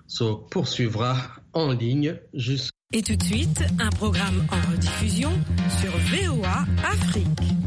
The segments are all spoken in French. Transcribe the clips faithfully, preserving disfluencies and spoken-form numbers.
se poursuivra en ligne jusqu'à... Et tout de suite, un programme en rediffusion sur V O A Afrique.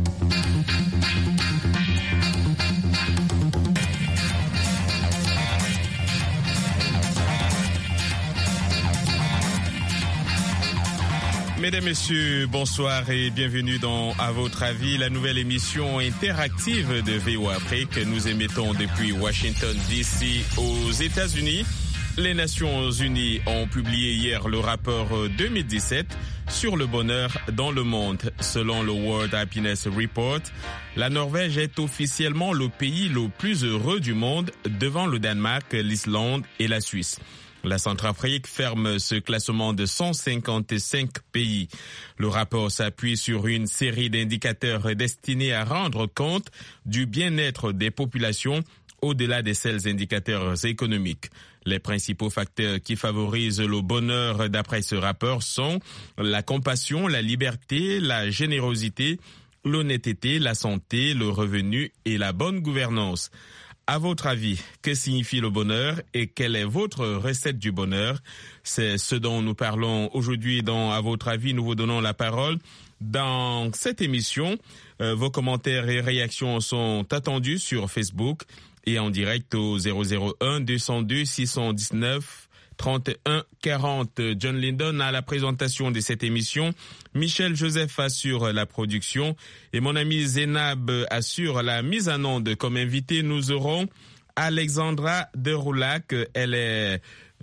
Mesdames, Messieurs, bonsoir et bienvenue dans À votre avis, la nouvelle émission interactive de V O A Afrique. Nous émettons depuis Washington D C aux États-Unis. Les Nations Unies ont publié hier le rapport deux mille dix-sept sur le bonheur dans le monde. Selon le World Happiness Report, la Norvège est officiellement le pays le plus heureux du monde devant le Danemark, l'Islande et la Suisse. La Centrafrique ferme ce classement de cent cinquante-cinq pays. Le rapport s'appuie sur une série d'indicateurs destinés à rendre compte du bien-être des populations au-delà des seuls indicateurs économiques. Les principaux facteurs qui favorisent le bonheur d'après ce rapport sont la compassion, la liberté, la générosité, l'honnêteté, la santé, le revenu et la bonne gouvernance. À votre avis, que signifie le bonheur et quelle est votre recette du bonheur? C'est ce dont nous parlons aujourd'hui dans À votre avis. Nous vous donnons la parole. Dans cette émission, euh, vos commentaires et réactions sont attendus sur Facebook et en direct au zéro zéro un deux cent deux six cent dix-neuf trente et un quarante. John Lyndon à la présentation de cette émission. Michel Joseph assure la production et mon ami Zénab assure la mise en onde. Comme invité, nous aurons Alexandra Deroulac. Elle est,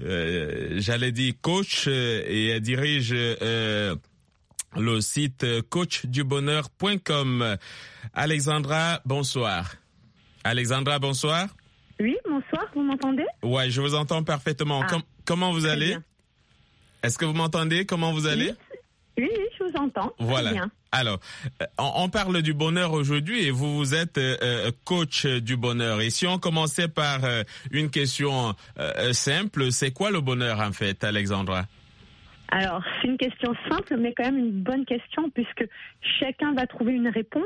euh, j'allais dire, coach et elle dirige euh, le site coach du bonheur point com. Alexandra, bonsoir. Alexandra, bonsoir. Oui, bonsoir, vous m'entendez? Ouais, je vous entends parfaitement. Ah, Com- comment vous allez? Bien. Est-ce que vous m'entendez? Comment vous allez? Oui, oui, je vous entends. Voilà. Bien. Alors, on, on parle du bonheur aujourd'hui et vous, vous êtes euh, coach du bonheur. Et si on commençait par euh, une question euh, simple, c'est quoi le bonheur en fait, Alexandra? Alors, c'est une question simple, mais quand même une bonne question puisque chacun va trouver une réponse.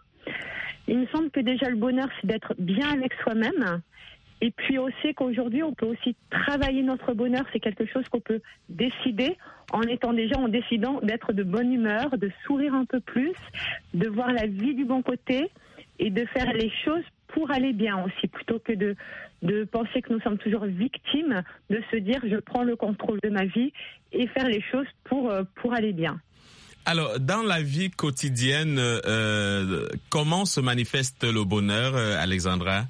Il me semble que déjà le bonheur, c'est d'être bien avec soi-même. Et puis aussi qu'aujourd'hui, on peut aussi travailler notre bonheur. C'est quelque chose qu'on peut décider en étant déjà, en décidant d'être de bonne humeur, de sourire un peu plus, de voir la vie du bon côté et de faire les choses pour aller bien aussi, plutôt que de, de penser que nous sommes toujours victimes, de se dire je prends le contrôle de ma vie et faire les choses pour, pour aller bien. Alors, dans la vie quotidienne, euh, comment se manifeste le bonheur, euh, Alexandra?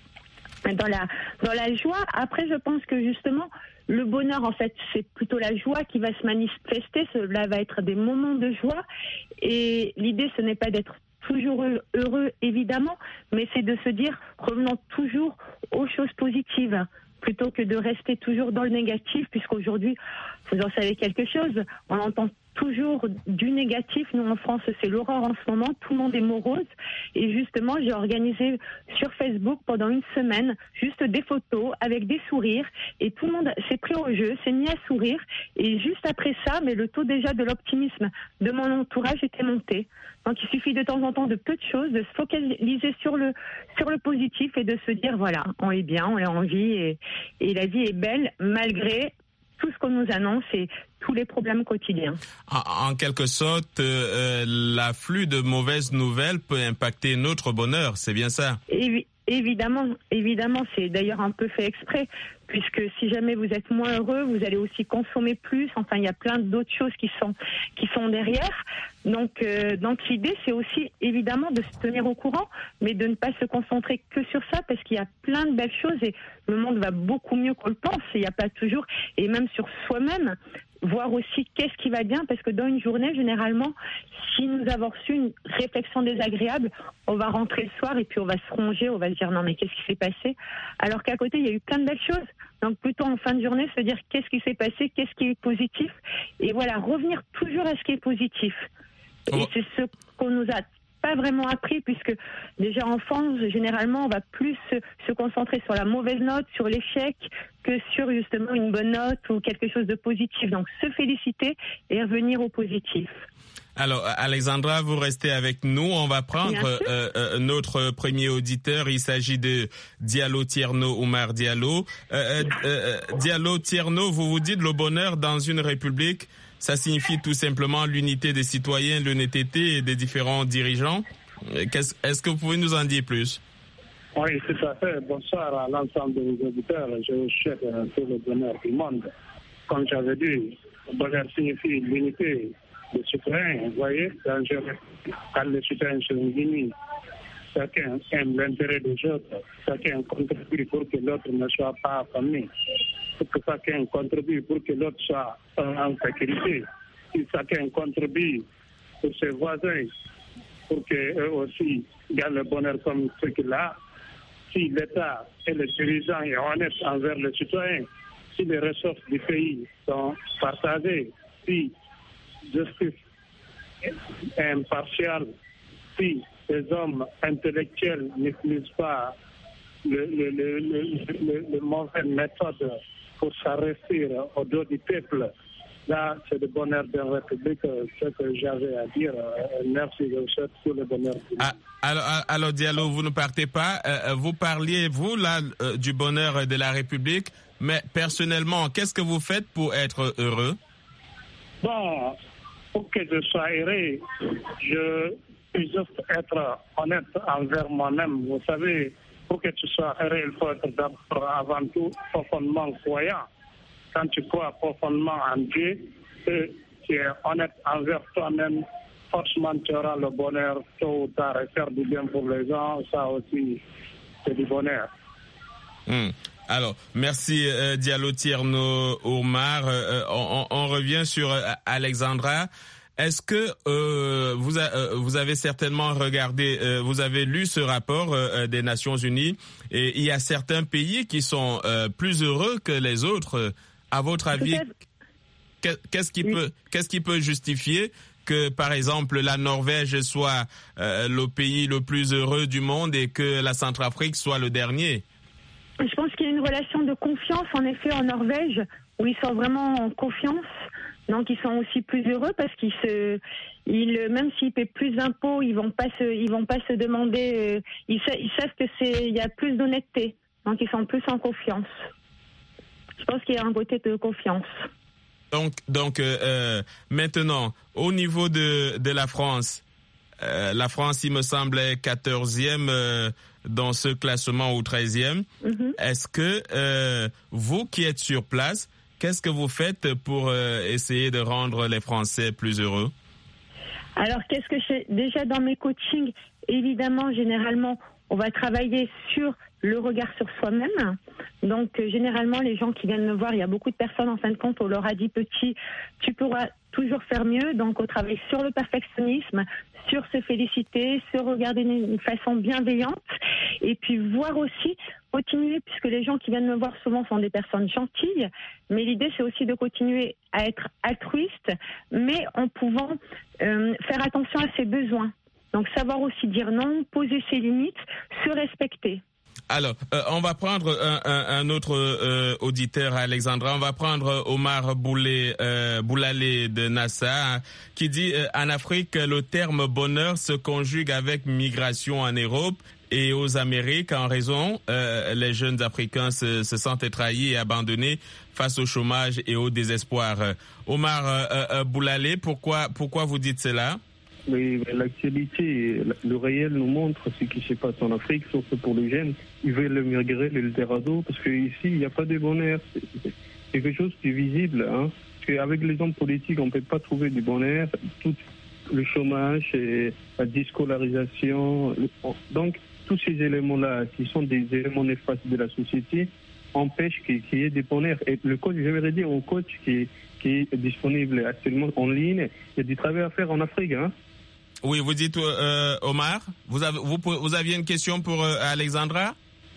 Dans la, dans la joie. Après, je pense que justement, le bonheur, en fait, c'est plutôt la joie qui va se manifester. Cela va être des moments de joie. Et l'idée, ce n'est pas d'être toujours heureux, évidemment, mais c'est de se dire, revenons toujours aux choses positives, plutôt que de rester toujours dans le négatif, puisqu'aujourd'hui, vous en savez quelque chose, on entend toujours du négatif. Nous, en France, c'est l'horreur en ce moment. Tout le monde est morose. Et justement, j'ai organisé sur Facebook pendant une semaine juste des photos avec des sourires. Et tout le monde s'est pris au jeu, s'est mis à sourire. Et juste après ça, mais le taux déjà de l'optimisme de mon entourage était monté. Donc, il suffit de temps en temps de peu de choses, de se focaliser sur le, sur le positif et de se dire, voilà, on est bien, on est en vie et, et la vie est belle malgré tout ce qu'on nous annonce et tous les problèmes quotidiens. En, en quelque sorte, euh, l'afflux de mauvaises nouvelles peut impacter notre bonheur, c'est bien ça? Évi- Évidemment, évidemment, c'est d'ailleurs un peu fait exprès, puisque si jamais vous êtes moins heureux, vous allez aussi consommer plus. Enfin, il y a plein d'autres choses qui sont qui sont derrière. Donc, euh, donc l'idée, c'est aussi évidemment de se tenir au courant, mais de ne pas se concentrer que sur ça, parce qu'il y a plein de belles choses et le monde va beaucoup mieux qu'on le pense. Il n'y a pas toujours, et même sur soi-même, voir aussi qu'est-ce qui va bien, parce que dans une journée, généralement, si nous avons reçu une réflexion désagréable, on va rentrer le soir et puis on va se ronger, on va se dire non mais qu'est-ce qui s'est passé, alors qu'à côté, il y a eu plein de belles choses. Donc plutôt en fin de journée, se dire qu'est-ce qui s'est passé, qu'est-ce qui est positif, et voilà, revenir toujours à ce qui est positif. Et c'est ce qu'on nous a pas vraiment appris, puisque déjà enfant, généralement, on va plus se, se concentrer sur la mauvaise note, sur l'échec, que sur justement une bonne note ou quelque chose de positif. Donc, se féliciter et revenir au positif. Alors, Alexandra, vous restez avec nous. On va prendre euh, euh, notre premier auditeur. Il s'agit de Diallo Tierno Oumar Diallo. Euh, euh, Diallo Tierno, vous vous dites le bonheur dans une république, ça signifie tout simplement l'unité des citoyens, l'honnêteté des différents dirigeants. Qu'est-ce, est-ce que vous pouvez nous en dire plus? Oui, tout à fait. Bonsoir à l'ensemble des auditeurs. Je souhaite tout le bonheur du monde. Comme j'avais dit, le bonheur signifie l'unité des citoyens. Vous voyez, quand, je, quand les citoyens sont unis, chacun aime l'intérêt des autres, chacun contribue pour que l'autre ne soit pas affamé, pour que chacun contribue pour que l'autre soit en sécurité, si chacun contribue pour ses voisins, pour qu'eux aussi gagnent le bonheur comme ce qu'il a. Si l'État et les dirigeants sont honnêtes envers les citoyens, si les ressources du pays sont partagées, si justice est impartiale, si les hommes intellectuels n'utilisent pas le, le, le, le, le, le mauvais méthode pour s'arrêter au dos du peuple, là, c'est le bonheur de la République, ce que j'avais à dire. Merci, je vous souhaite tout le bonheur. Ah, alors, alors, Diallo, vous ne partez pas. Euh, vous parliez, vous, là, euh, du bonheur de la République, mais personnellement, qu'est-ce que vous faites pour être heureux? Bon, pour que je sois heureux, je peux juste être honnête envers moi-même. Vous savez, pour que tu sois heureux, il faut être d'abord, avant tout, profondément croyant. Quand tu crois profondément en Dieu et tu es honnête envers toi-même, forcément tu auras le bonheur tôt ou tard, et faire du bien pour les gens, ça aussi, c'est du bonheur. Mmh. Alors, merci euh, Diallo Tierno Oumar. Euh, on, on revient sur euh, Alexandra. Est-ce que euh, vous, a, euh, vous avez certainement regardé, euh, vous avez lu ce rapport euh, des Nations Unies, et il y a certains pays qui sont euh, plus heureux que les autres. À votre avis, qu'est-ce qui oui. peut, qu'est-ce qui peut justifier que, par exemple, la Norvège soit euh, le pays le plus heureux du monde et que la Centrafrique soit le dernier? Je pense qu'il y a une relation de confiance, en effet, en Norvège, où ils sont vraiment en confiance. Donc, ils sont aussi plus heureux parce qu'ils se, ils, même s'ils paient plus d'impôts, ils vont pas se, ils vont pas se demander, euh, ils, ils savent que c'est, il y a plus d'honnêteté. Donc, ils sont plus en confiance. Je pense qu'il y a un côté de confiance. Donc, donc euh, maintenant, au niveau de, de la France, euh, la France, il me semble, est quatorzième euh, dans ce classement ou treizième. Mm-hmm. Est-ce que euh, vous qui êtes sur place, qu'est-ce que vous faites pour euh, essayer de rendre les Français plus heureux? Alors, qu'est-ce que je fais? Déjà, dans mes coachings, évidemment, généralement, on va travailler sur le regard sur soi-même. Donc, euh, généralement, les gens qui viennent me voir, il y a beaucoup de personnes, en fin de compte, on leur a dit, petit, tu pourras toujours faire mieux. Donc, on travaille sur le perfectionnisme, sur se féliciter, se regarder d'une façon bienveillante. Et puis, voir aussi, continuer, puisque les gens qui viennent me voir souvent sont des personnes gentilles. Mais l'idée, c'est aussi de continuer à être altruiste, mais en pouvant euh, faire attention à ses besoins. Donc, savoir aussi dire non, poser ses limites, se respecter. Alors, euh, on va prendre un, un, un autre euh, auditeur, Alexandra. On va prendre Omar Boulé, euh, Boulalé de NASA, hein, qui dit euh, en Afrique, le terme bonheur se conjugue avec migration en Europe et aux Amériques. En raison, euh, les jeunes Africains se, se sentent trahis et abandonnés face au chômage et au désespoir. Omar euh, euh, Boulalé, pourquoi, pourquoi vous dites cela? Oui, l'actualité, le réel nous montre ce qui se passe en Afrique, surtout pour les jeunes. Ils veulent migrer l'Eldorado parce qu'ici, il n'y a pas de bonheur. C'est quelque chose qui est visible. Hein, parce qu'avec les hommes politiques, on ne peut pas trouver du bonheur. Tout le chômage, et la déscolarisation. Donc, tous ces éléments-là, qui sont des éléments néfastes de la société, empêchent qu'il y ait des bonheurs. Et le coach, j'aimerais dire au coach qui, qui est disponible actuellement en ligne, il y a du travail à faire en Afrique. Hein. Oui, vous dites, euh, Omar, vous, avez, vous, vous aviez une question pour euh, Alexandra?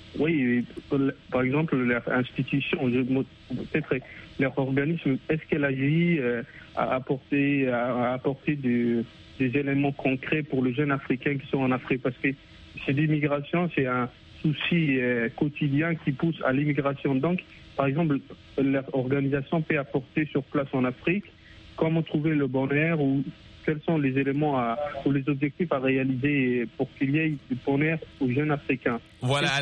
oui, par exemple, leur institution, peut-être leur organisme, est-ce qu'elle agit euh, à apporter, à apporter de, des éléments concrets pour les jeunes Africains qui sont en Afrique? Parce que c'est l'immigration, c'est un souci euh, quotidien qui pousse à l'immigration. Donc, par exemple, leur organisation peut apporter sur place en Afrique comment trouver le bonheur ou quels sont les éléments à, ou les objectifs à réaliser pour qu'il y ait du bonheur aux jeunes Africains. Voilà.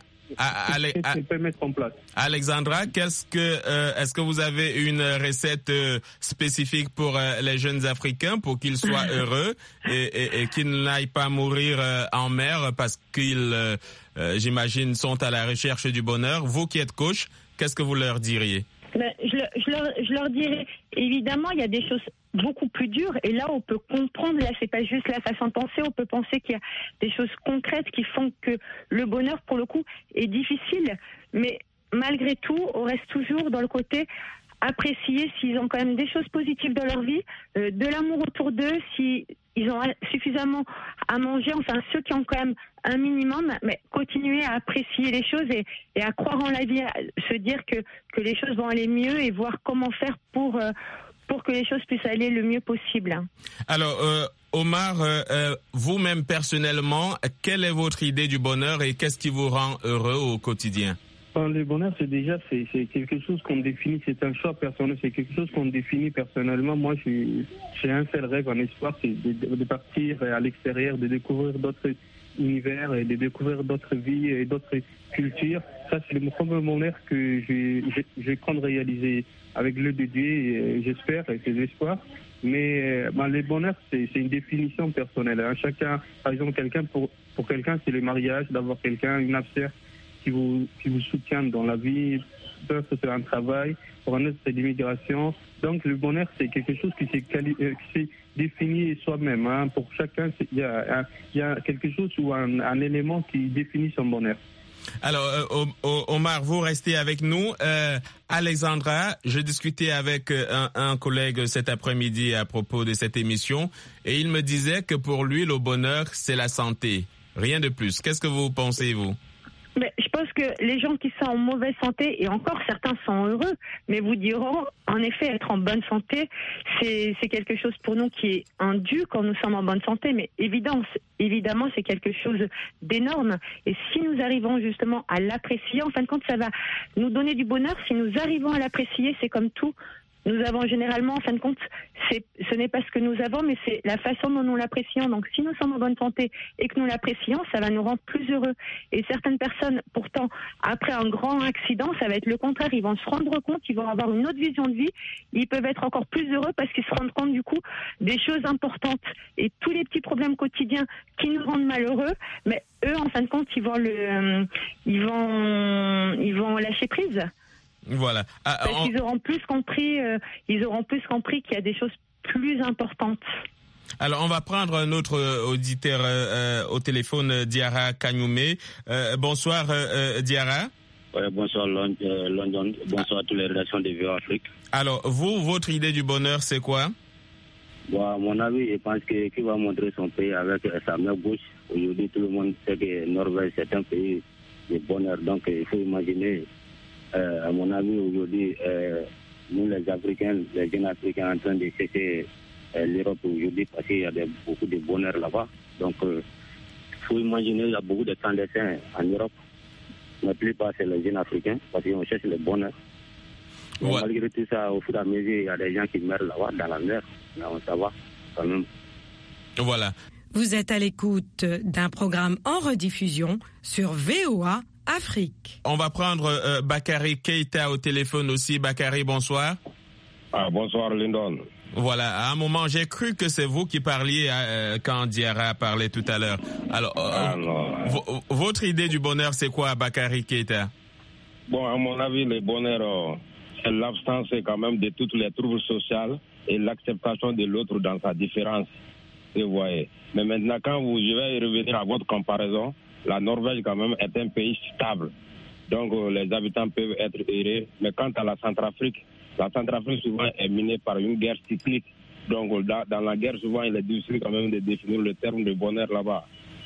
Qu'est-ce qu'elle peut mettre en place? Alexandra, qu'est-ce que, euh, est-ce que vous avez une recette euh, spécifique pour euh, les jeunes Africains pour qu'ils soient heureux et, et, et qu'ils n'aillent pas mourir euh, en mer parce qu'ils, euh, euh, j'imagine, sont à la recherche du bonheur? Vous qui êtes coach, qu'est-ce que vous leur diriez? Ben, je, je, leur, je leur dirais, évidemment, il y a des choses beaucoup plus dures, et là, on peut comprendre, là, c'est pas juste la façon de penser, on peut penser qu'il y a des choses concrètes qui font que le bonheur, pour le coup, est difficile, mais malgré tout, on reste toujours dans le côté apprécier s'ils ont quand même des choses positives dans leur vie, euh, de l'amour autour d'eux, si ils ont suffisamment à manger, enfin ceux qui ont quand même un minimum, mais continuer à apprécier les choses et, et à croire en la vie, à se dire que, que les choses vont aller mieux et voir comment faire pour, euh, pour que les choses puissent aller le mieux possible. Alors, euh, Omar, euh, euh, vous-même personnellement, quelle est votre idée du bonheur et qu'est-ce qui vous rend heureux au quotidien? Le bonheur, c'est déjà c'est, c'est quelque chose qu'on définit, c'est un choix personnel, c'est quelque chose qu'on définit personnellement. Moi, j'ai, j'ai un seul rêve, un espoir, c'est de, de partir à l'extérieur, de découvrir d'autres univers et de découvrir d'autres vies et d'autres cultures. Ça, c'est le premier bonheur que je, je, je compte réaliser avec l'aide de Dieu, et j'espère, et c'est l'espoir. Mais ben, le bonheur, c'est, c'est une définition personnelle. Hein. Chacun, par exemple, quelqu'un pour, pour quelqu'un, c'est le mariage, d'avoir quelqu'un, une affaire qui vous, qui vous soutient dans la vie. D'autres, c'est un travail. Pour un autre, c'est l'immigration. Donc, le bonheur, c'est quelque chose qui s'est, quali- euh, qui s'est défini soi-même. Hein. Pour chacun, il y a, y a quelque chose ou un, un élément qui définit son bonheur. Alors, euh, Omar, vous restez avec nous. Euh, Alexandra, je discutais avec un, un collègue cet après-midi à propos de cette émission et il me disait que pour lui, le bonheur, c'est la santé. Rien de plus. Qu'est-ce que vous pensez, vous? Mais je pense que les gens qui sont en mauvaise santé, et encore certains sont heureux, mais vous diront, en effet, être en bonne santé, c'est, c'est quelque chose pour nous qui est un dû quand nous sommes en bonne santé, mais évidemment, évidemment, c'est quelque chose d'énorme. Et si nous arrivons justement à l'apprécier, en fin de compte, ça va nous donner du bonheur. Si nous arrivons à l'apprécier, c'est comme tout. Nous avons généralement, en fin de compte, c'est, ce n'est pas ce que nous avons, mais c'est la façon dont nous l'apprécions. Donc, si nous sommes en bonne santé et que nous l'apprécions, ça va nous rendre plus heureux. Et certaines personnes, pourtant, après un grand accident, ça va être le contraire. Ils vont se rendre compte, ils vont avoir une autre vision de vie. Ils peuvent être encore plus heureux parce qu'ils se rendent compte, du coup, des choses importantes. Et tous les petits problèmes quotidiens qui nous rendent malheureux, mais eux, en fin de compte, ils vont le, euh, ils vont, ils vont lâcher prise. Voilà. Ah, Parce on... qu'ils auront plus compris, euh, ils auront plus compris qu'il y a des choses plus importantes. Alors, on va prendre un autre auditeur euh, au téléphone, Diarra Kagnoumé. Euh, bonsoir, euh, Diarra. Oui, bonsoir, London. Bonsoir à toutes les rédactions de V O A Afrique. Alors, vous, votre idée du bonheur, c'est quoi? Bon, à mon avis, je pense que qui va montrer son pays avec sa main gauche. Aujourd'hui, tout le monde sait que Norvège, c'est un pays de bonheur. Donc, il faut imaginer... Euh, à mon avis, aujourd'hui, euh, nous les Africains, les jeunes Africains en train de chercher euh, l'Europe aujourd'hui parce qu'il y a des, beaucoup de bonheur là-bas. Donc, il euh, faut imaginer, il y a beaucoup de clandestins en Europe. Mais la plupart, c'est les jeunes Africains parce qu'on cherche le bonheur. Ouais. Malgré tout ça, au fur et à mesure, il y a des gens qui meurent là-bas, dans la mer. Là, on ça va quand même. Voilà. Vous êtes à l'écoute d'un programme en rediffusion sur V O A Afrique. On va prendre euh, Bakary Keita au téléphone aussi. Bakary, bonsoir. Ah, bonsoir, Lyndon. Voilà, à un moment, j'ai cru que c'est vous qui parliez euh, quand Diarra parlait tout à l'heure. Alors, euh, ah, non. v- votre idée du bonheur, c'est quoi, Bakary Keita? Bon, à mon avis, le bonheur, euh, c'est l'absence quand même de toutes les troubles sociaux et l'acceptation de l'autre dans sa différence. Vous voyez. Mais maintenant, quand vous, je vais revenir à votre comparaison, la Norvège, quand même, est un pays stable. Donc, euh, les habitants peuvent être heureux. Mais quant à la Centrafrique, la Centrafrique, souvent, est minée par une guerre cyclique. Donc, dans, dans la guerre, souvent, il est difficile quand même de définir le terme de bonheur là-bas.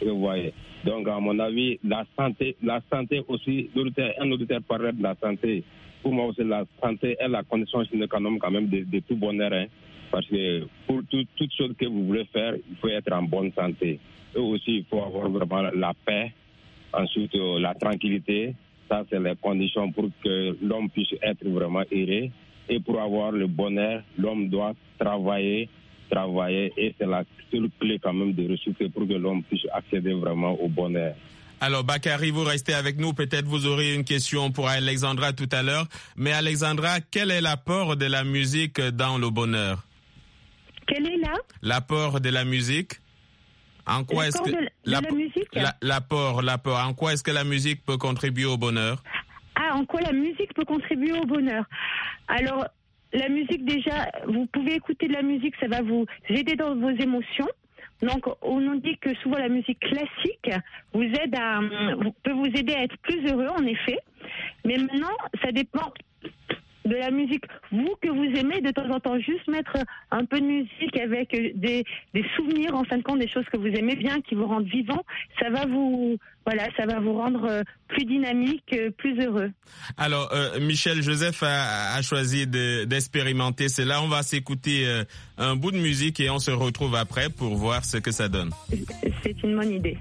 Vous voyez. Donc, à mon avis, la santé, la santé aussi, un auditeur parlait de la santé. Pour moi aussi, la santé est la condition sine qua non quand même de, de tout bonheur. Hein. Parce que pour tout, toute chose que vous voulez faire, il faut être en bonne santé. Et aussi, il faut avoir vraiment la paix. Ensuite, euh, la tranquillité. Ça, c'est les conditions pour que l'homme puisse être vraiment heureux. Et pour avoir le bonheur, l'homme doit travailler, travailler. Et c'est la seule clé quand même de réussite pour que l'homme puisse accéder vraiment au bonheur. Alors, Bakary, vous restez avec nous. Peut-être vous aurez une question pour Alexandra tout à l'heure. Mais Alexandra, quel est l'apport de la musique dans le bonheur? Quel est là l'apport de la musique? En quoi est-ce que de, de la musique la, l'apport, l'apport. En quoi est-ce que la musique peut contribuer au bonheur? Ah, en quoi la musique peut contribuer au bonheur? Alors, la musique déjà, vous pouvez écouter de la musique, ça va vous aider dans vos émotions. Donc, on nous dit que souvent la musique classique vous aide à, peut vous aider à être plus heureux, en effet. Mais maintenant, ça dépend de la musique, vous, que vous aimez, de temps en temps, juste mettre un peu de musique avec des, des souvenirs, en fin de compte, des choses que vous aimez bien, qui vous rendent vivant, ça va vous, voilà, ça va vous rendre plus dynamique, plus heureux. Alors, euh, Michel Joseph a, a choisi de, d'expérimenter cela. On va s'écouter euh, un bout de musique et on se retrouve après pour voir ce que ça donne. C'est une bonne idée.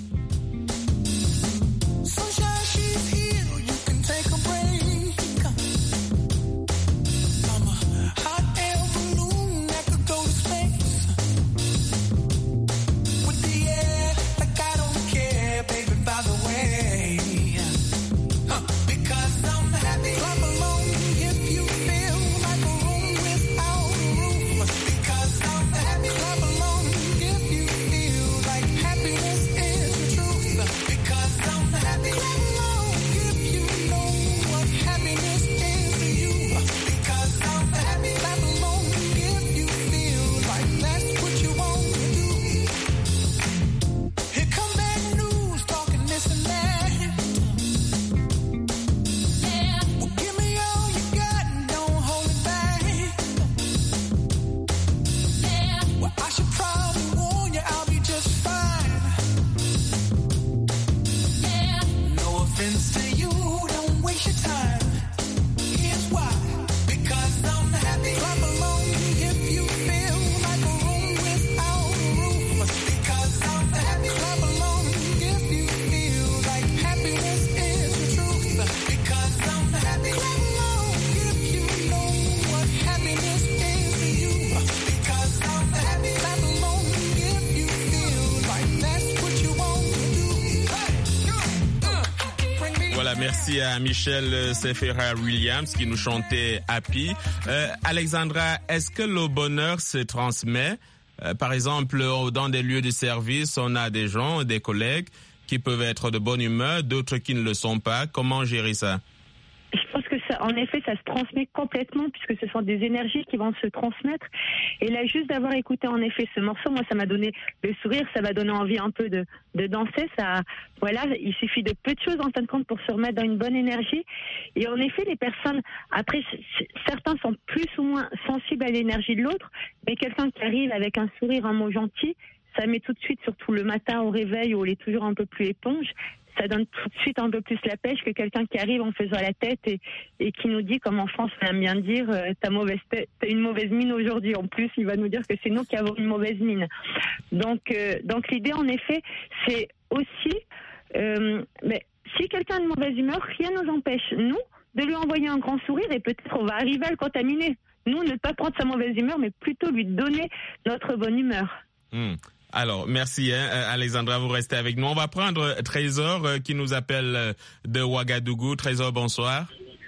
Merci à Michel Sephera Williams qui nous chantait Happy. Euh, Alexandra, est-ce que le bonheur se transmet? Euh, par exemple, dans des lieux de service, on a des gens, des collègues qui peuvent être de bonne humeur, d'autres qui ne le sont pas. Comment gérer ça? Je pense que ça, en effet, ça se transmet complètement puisque ce sont des énergies qui vont se transmettre. Et là, juste d'avoir écouté en effet ce morceau, moi, ça m'a donné le sourire, ça m'a donné envie un peu de, de danser. Ça, voilà, il suffit de peu de choses en fin de compte pour se remettre dans une bonne énergie. Et en effet, les personnes, après, certains sont plus ou moins sensibles à l'énergie de l'autre, mais quelqu'un qui arrive avec un sourire, un mot gentil, ça met tout de suite, surtout le matin au réveil où on est toujours un peu plus éponge, ça donne tout de suite un peu plus la pêche que quelqu'un qui arrive en faisant la tête et, et qui nous dit, comme en France on aime bien dire, euh, t'as, mauvaise tête, t'as une mauvaise mine aujourd'hui. En plus, il va nous dire que c'est nous qui avons une mauvaise mine. Donc, euh, donc l'idée, en effet, c'est aussi, euh, mais si quelqu'un a une mauvaise humeur, rien ne nous empêche, nous, de lui envoyer un grand sourire et peut-être on va arriver à le contaminer. Nous, ne pas prendre sa mauvaise humeur, mais plutôt lui donner notre bonne humeur. Mmh. Alors, merci hein, Alexandra, vous restez avec nous. On va prendre Trésor euh, qui nous appelle euh, de Ouagadougou. Trésor, bonsoir.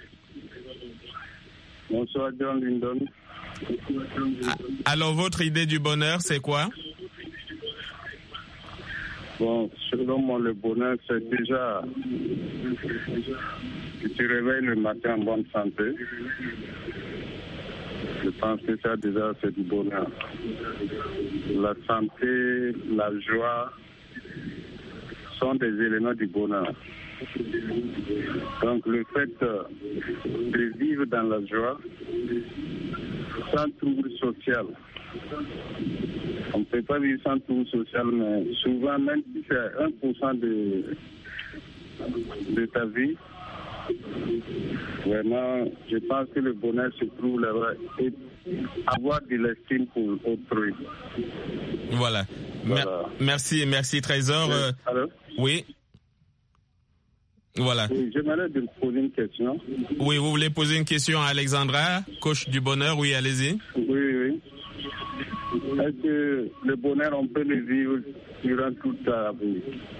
Bonsoir John Lindon. Alors, votre idée du bonheur, c'est quoi? Bon, selon moi, le bonheur, c'est déjà que tu réveilles le matin en bonne santé. Je pense que ça, déjà, c'est du bonheur. La santé, la joie sont des éléments du bonheur. Donc, le fait de vivre dans la joie sans trouble social. On ne peut pas vivre sans trouble social, mais souvent, même si c'est un pour cent de, de ta vie, vraiment, je pense que le bonheur se trouve là-bas et avoir de l'estime pour autrui. Voilà. voilà. Mer- merci, merci Trésor. Euh, alors? Oui. Voilà. Oui, j'aimerais te poser une question. Oui, vous voulez poser une question à Alexandra, coach du bonheur? Oui, allez-y. Oui, oui. Est-ce que le bonheur, on peut le vivre durant toute la vie?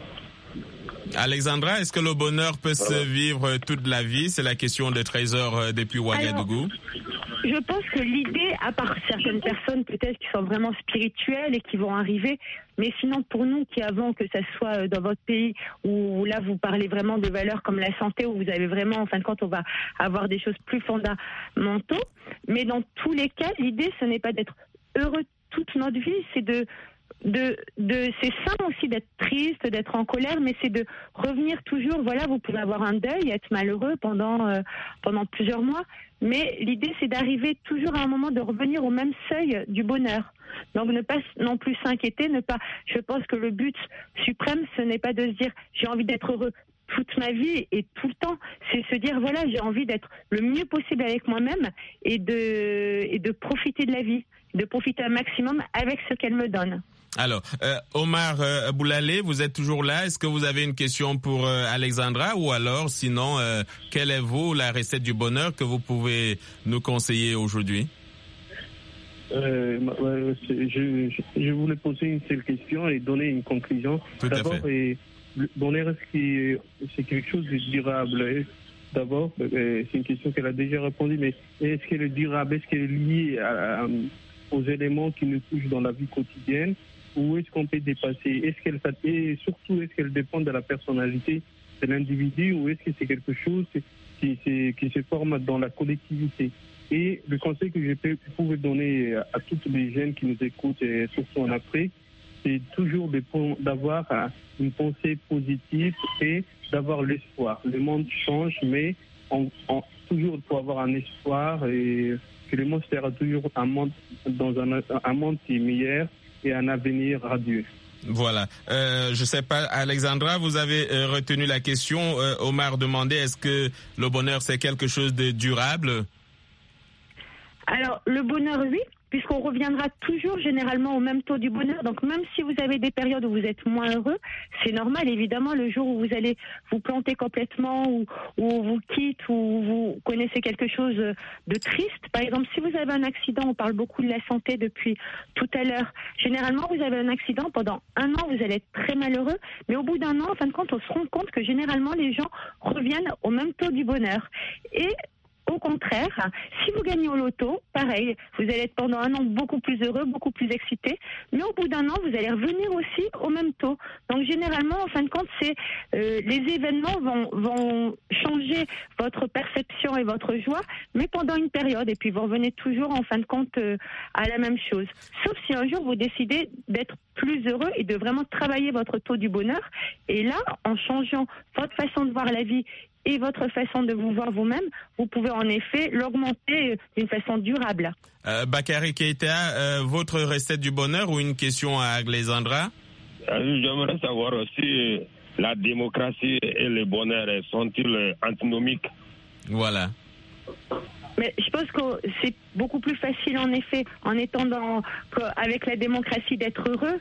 Alexandra, est-ce que le bonheur peut voilà. se vivre toute la vie? C'est la question de Trésor depuis Ouagadougou. Je pense que l'idée, à part certaines personnes peut-être qui sont vraiment spirituelles et qui vont arriver, mais sinon pour nous qui avons, que ça soit dans votre pays où là vous parlez vraiment de valeurs comme la santé, où vous avez vraiment, en fin de compte, on va avoir des choses plus fondamentaux, mais dans tous les cas, l'idée ce n'est pas d'être heureux toute notre vie, c'est de De, de, c'est sain aussi d'être triste, d'être en colère, mais c'est de revenir toujours. Voilà, vous pouvez avoir un deuil, être malheureux pendant euh, pendant plusieurs mois, mais l'idée c'est d'arriver toujours à un moment de revenir au même seuil du bonheur. Donc ne pas non plus s'inquiéter, ne pas. Je pense que le but suprême, ce n'est pas de se dire j'ai envie d'être heureux toute ma vie et tout le temps, c'est se dire voilà, j'ai envie d'être le mieux possible avec moi-même et de et de profiter de la vie, de profiter un maximum avec ce qu'elle me donne. Alors, euh, Omar euh, Boulalé, vous êtes toujours là. Est-ce que vous avez une question pour euh, Alexandra ou alors, sinon, euh, quelle est vous la recette du bonheur que vous pouvez nous conseiller aujourd'hui? euh, je, je, je voulais poser une seule question et donner une conclusion. Tout D'abord, à fait. Et, le bonheur, est-ce que c'est quelque chose de durable? D'abord, euh, c'est une question qu'elle a déjà répondu, mais est-ce qu'elle est durable? Est-ce qu'elle est liée à, à, aux éléments qui nous touchent dans la vie quotidienne? Ou est-ce qu'on peut dépasser? Est-ce qu'elle, et surtout, est-ce qu'elle dépend de la personnalité de l'individu ou est-ce que c'est quelque chose qui, qui, qui se forme dans la collectivité? Et le conseil que je peux, pouvais donner à toutes les jeunes qui nous écoutent, et surtout en Afrique, c'est toujours de, d'avoir une pensée positive et d'avoir l'espoir. Le monde change, mais on, on, toujours il faut avoir un espoir et que le monde sera toujours un monde, dans un, un monde qui est meilleur et un avenir radieux. Voilà. Euh, je sais pas, Alexandra, vous avez euh, retenu la question. Euh, Omar demandait est-ce que le bonheur c'est quelque chose de durable? Alors, le bonheur, oui, puisqu'on reviendra toujours généralement au même taux du bonheur. Donc, même si vous avez des périodes où vous êtes moins heureux, c'est normal, évidemment, le jour où vous allez vous planter complètement, ou, ou vous quitte, ou vous connaissez quelque chose de triste. Par exemple, si vous avez un accident, on parle beaucoup de la santé depuis tout à l'heure. Généralement, vous avez un accident, pendant un an, vous allez être très malheureux, mais au bout d'un an, en fin de compte, on se rend compte que généralement, les gens reviennent au même taux du bonheur. Et au contraire, si vous gagnez au loto, pareil, vous allez être pendant un an beaucoup plus heureux, beaucoup plus excité, mais au bout d'un an, vous allez revenir aussi au même taux. Donc généralement, en fin de compte, c'est euh, les événements vont, vont changer votre perception et votre joie, mais pendant une période, et puis vous revenez toujours en fin de compte euh, à la même chose. Sauf si un jour vous décidez d'être plus heureux et de vraiment travailler votre taux du bonheur, et là, en changeant votre façon de voir la vie et votre façon de vous voir vous-même, vous pouvez en effet l'augmenter d'une façon durable. Euh, Bakary Keïta, euh, votre recette du bonheur ou une question à Alexandra? euh, J'aimerais savoir aussi, la démocratie et le bonheur sont-ils antinomiques? Voilà. Mais je pense que c'est beaucoup plus facile en effet, en étant dans, avec la démocratie, d'être heureux,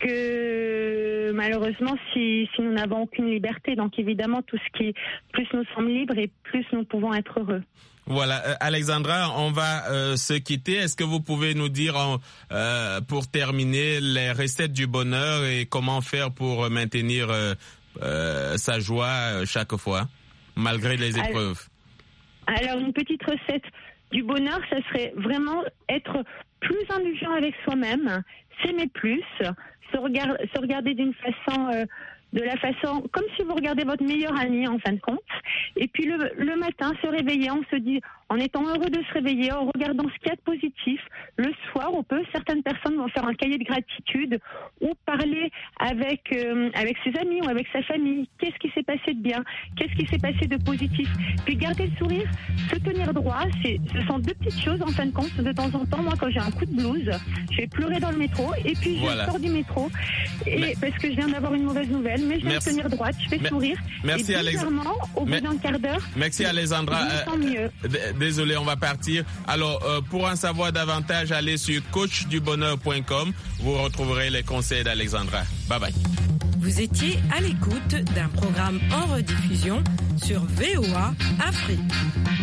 que malheureusement si, si nous n'avons aucune liberté. Donc évidemment, tout ce qui, plus nous sommes libres et plus nous pouvons être heureux. Voilà, euh, Alexandra, on va euh, se quitter. Est-ce que vous pouvez nous dire, euh, pour terminer, les recettes du bonheur et comment faire pour maintenir euh, euh, sa joie chaque fois, malgré les épreuves? Alors, alors une petite recette du bonheur, ça serait vraiment être plus indulgent avec soi-même, s'aimer plus, se, regard, se regarder d'une façon, euh, de la façon, comme si vous regardez votre meilleur ami en fin de compte. Et puis le, le matin, se réveiller, on se dit, en étant heureux de se réveiller, en regardant ce qu'il y a de positif. Le soir, on peut, certaines personnes vont faire un cahier de gratitude ou parler avec, euh, avec ses amis ou avec sa famille. Qu'est-ce qui s'est passé de bien? Qu'est-ce qui s'est passé de positif? Puis garder le sourire, se tenir droit, c'est, ce sont deux petites choses en fin de compte. De temps en temps, moi, quand j'ai un coup de blues, je vais pleurer dans le métro et puis je voilà. sors du métro et mais... parce que je viens d'avoir une mauvaise nouvelle, mais je vais me tenir droite, je vais mais... sourire. Merci, et bizarrement, au bout mais... d'un quart d'heure, merci Alexandra. Je me sens mieux. Euh, désolé, on va partir. Alors, euh, pour en savoir davantage, allez sur coach du bonheur point com. Vous retrouverez les conseils d'Alexandra. Bye bye. Vous étiez à l'écoute d'un programme en rediffusion sur V O A Afrique.